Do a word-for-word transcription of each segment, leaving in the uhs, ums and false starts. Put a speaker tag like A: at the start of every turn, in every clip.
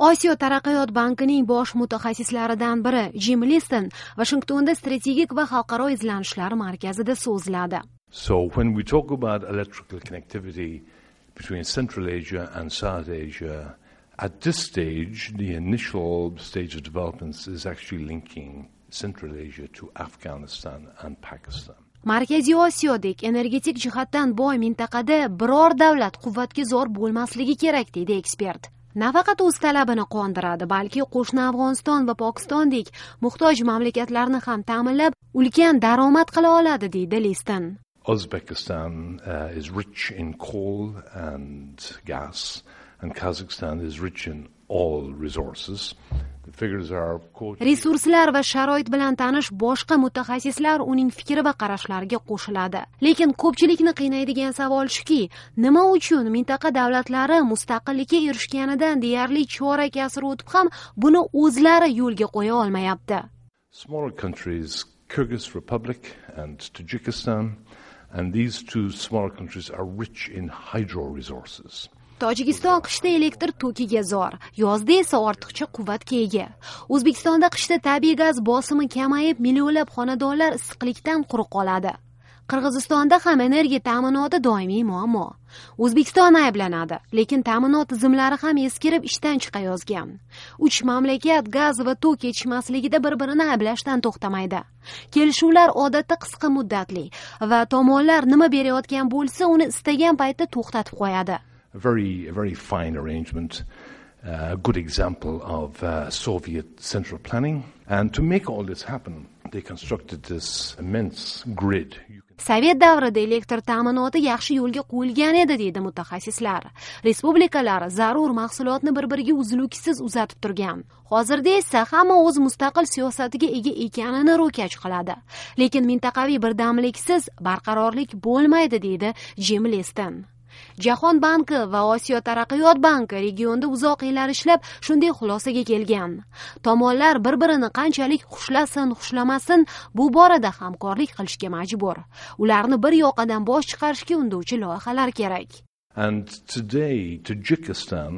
A: Osiyo taraqqiyot bankining bosh mutaxassislaridan biri Jim Liston Washingtonda strategik va xalqaro izlanishlar markazida so'zladi.
B: So when we talk about electrical connectivity between Central Asia and South Asia, at this stage, the initial stage of developments is actually linking Central Asia to Afghanistan and Pakistan.
A: Markaziy Osiyodek energetik jihatdan boy mintaqada biror davlat quvvatga zo'r bo'lmasligi kerak deydi ekspert. Nafaqat o'z talabini qondiradi, balki qo'shni Afg'oniston va Pokistondek muhtoj mamlakatlarni ham ta'minlab, ulkan daromad qila oladi deydi Liston.
B: Uzbekistan uh, is rich in coal and gas, and Kazakhstan is rich in all resources. The figures are quoted.
A: Resurslar va sharoit bilan tanish boshqa mutaxassislar uning fikri va qarashlariga qo'shiladi. Lekin ko'pchilikni qiynaydigan savol shuki, nima uchun mintaqa davlatlari mustaqillikka erishganidan deyarli chorak asr o'tib ham buni o'zlari yo'lga qo'ya olmayapti?
B: Smaller countries, Kyrgyz Republic and Tajikistan, and these two smaller countries are rich in hydro resources.
A: Tojikiston qishda elektr tokiga zo'r, yozda esa ortiqcha quvvatga ega. O'zbekistonda qishda tabiiy gaz bosimi kamayib, millionlab xonadonlar issiqlikdan quruq qoladi. Qirg'izistonda ham energiya ta'minoti doimiy muammo. O'zbekiston ayblanadi, lekin ta'minot tizimlari ham eskirib ishdan chiqayozgan. Uch mamlakat gaz va tok yetishmasligida bir-birini ayblashdan to'xtamaydi. Kelishuvlar odatda qisqa muddatli va tomonlar nima berayotgan bo'lsa, uni istagan paytda to'xtatib qo'yadi.
B: A very, a very fine arrangement, uh, a good example of uh, Soviet central planning. And to make all this happen, they constructed this immense grid.
A: Sovet davrida elektr ta'minoti yaxshi yo'lga qo'yilgan edi deydi mutaxassislar. Respublikalar zarur mahsulotni bir-biriga uzluksiz uzatib turgan. Hozirda esa hamma o'z mustaqil siyosatiga ega ekanini ro'kach qiladi. Lekin mintaqaviy birdamliksiz barqarorlik bo'lmaydi deydi Jim Liston. Jahon banki va Osiyo taraqqiyot banki regionda uzoq yillar ishlab shunday xulosaga kelgan. Tomonlar bir-birini qanchalik xushlasin, xushlamasin, bu borada hamkorlik qilishga majbur. Ularni bir yoqadan bosh chiqarishga undovchi loyihalar kerak.
B: And today Tajikistan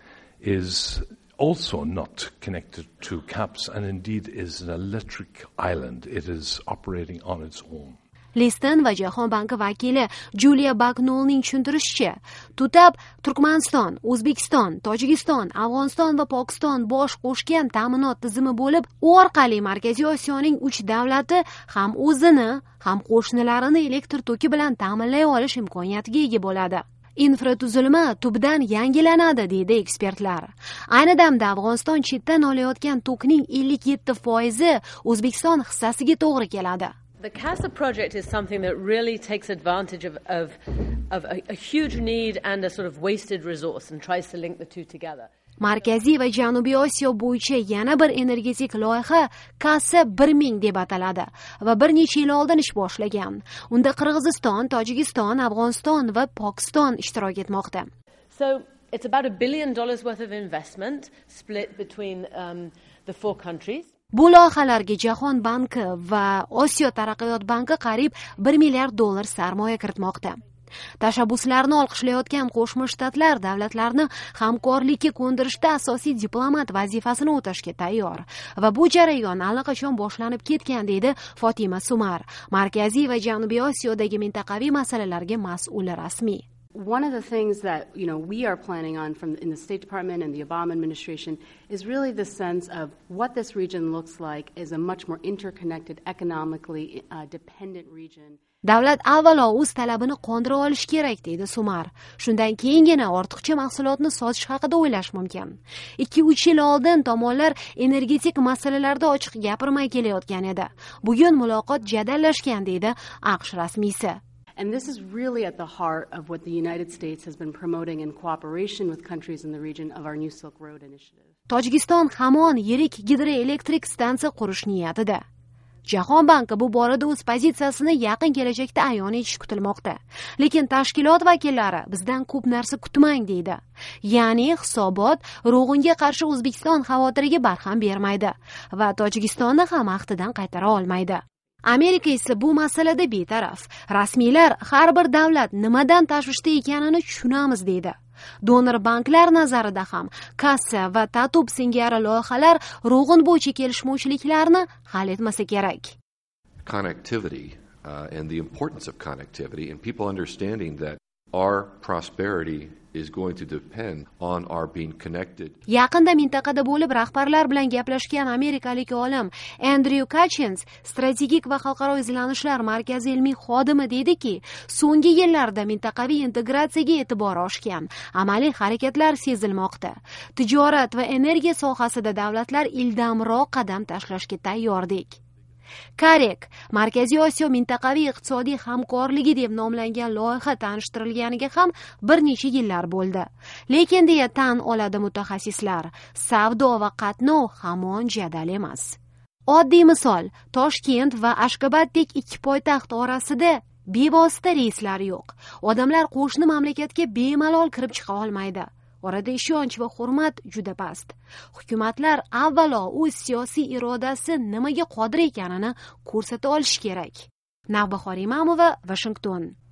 B: is also not connected to CAPS and indeed is an electric island. It is operating on its own.
A: Liston va Jahon banki vakili Julia Bagnolning tushuntirishicha, tutab Turkmaniston, O'zbekiston, Tojikiston, Afg'oniston va Pokiston bosh qo'shgan ta'minot tizimi bo'lib, u orqali Markaziy Osiyoning uch davlati ham o'zini, ham qo'shnilarini elektr toki bilan ta'minlay olish imkoniyatiga ega bo'ladi. Infratuzilma tubdan yangilanadi deydi ekspertlar. Ayni damda Afg'oniston chetdan olayotgan tokning ellik yetti foizi O'zbekiston hissasiga to'g'ri keladi.
C: The CASA project is something that really takes advantage of, of, of a, a huge need and a sort of wasted resource and tries to link the two together.
A: Markaziy va Janubiy Osiyo bo'yicha yana bir energetik loyiha CASA bir ming deb ataladi va bir necha yil oldin ish boshlagan. Unda Qirg'iziston, Tojikiston, Afg'oniston va Pokiston ishtirok etmoqda.
C: So it's about a billion dollars worth of investment split between um, the four countries.
A: Bu loyihalarga Jahon banki va Osiyo taraqqiyot banki qariyb bir milliard dollar sarmoya kiritmoqda. Tashabbuslarni olqishlayotgan Qo'shma Shtatlar davlatlarni hamkorlikka ko'ndirishda asosiy diplomat vazifasini o'tashga tayyor va bu jarayon allaqachon boshlanib ketgan deydi Fotima Sumar, Markaziy va Janubiy Osiyodagi mintaqaviy masalalarga mas'ul rasmiy.
D: One of the things that, you know, we are planning on from in the State Department and the Obama administration is really the sense of what this region looks like as a much more interconnected, economically uh, dependent region.
A: Davlat avvalo o'z talabini qondira olish kerak deydi Sumar. Shundan keyingina ortiqcha mahsulotni sotish haqida o'ylash mumkin. ikki uch yil oldin tomonlar energetik masalalarda ochiq gapirmay kelayotgan edi. Bugun muloqot jadallashgan deydi AQSh rasmiysi.
D: And this is really at the heart of what the United States has been promoting in cooperation with countries in the region of our New Silk Road initiative.
A: Tojikiston hamon yirik gidroelektrik stansiya qurish niyatida. Jahon banki bu borada o'z pozitsiyasini yaqin kelajakda ayon etishi kutilmoqda. Lekin tashkilot vakillari bizdan ko'p narsa kutmang deydi. Ya'ni hisobot Ro'g'inga qarshi O'zbekiston xavotiriga barham bermaydi va Tojikistonni ham ahdidan qaytara olmaydi. Amerika esa bu masalada betaraf. Rasmiylar har bir davlat nimadan tashvishda ekanini tushunamiz deydi. Donor banklar nazarida ham kassa va tatub singari loyihalar ro'g'in bo'yicha kelishmovchiliklarni hal etmasa kerak.
E: Connectivity uh, and the importance of connectivity and people understanding that our prosperity is going to depend on our being connected.
A: Yaqinda mintaqada bo'lib rahbarlar bilan gaplashgan amerikalik olim Andrew Catchins, strategik va xalqaro izlanishlar markazi ilmiy xodimi dediki, so'nggi yillarda mintaqaviy integratsiyaga e'tibor oshgan, amaliy harakatlar sezilmoqda. Tijorat va energiya sohasida davlatlar ildamroq qadam tashlashga tayyordik. Karek, Markaziy Osiyo mintaqaviy iqtisodiy hamkorligi deb nomlangan loyiha tanishtirilganiga ham bir necha yillar bo'ldi. Lekin deya tan oladi mutaxassislar, savdo va qatnov hamon jadal emas. Oddiy misol, Toshkent va Ashgaboddek ikki poytaxt orasida bevosita reyslar yo'q. Odamlar qo'shni mamlakatga bemalol kirib chiqa olmaydi. Orada ishonch va hurmat juda past. Hukumatlar avvalo o'z siyosiy irodasi nimaga qodir ekanini ko'rsata olishi kerak. Navbahor Imamova, Washington.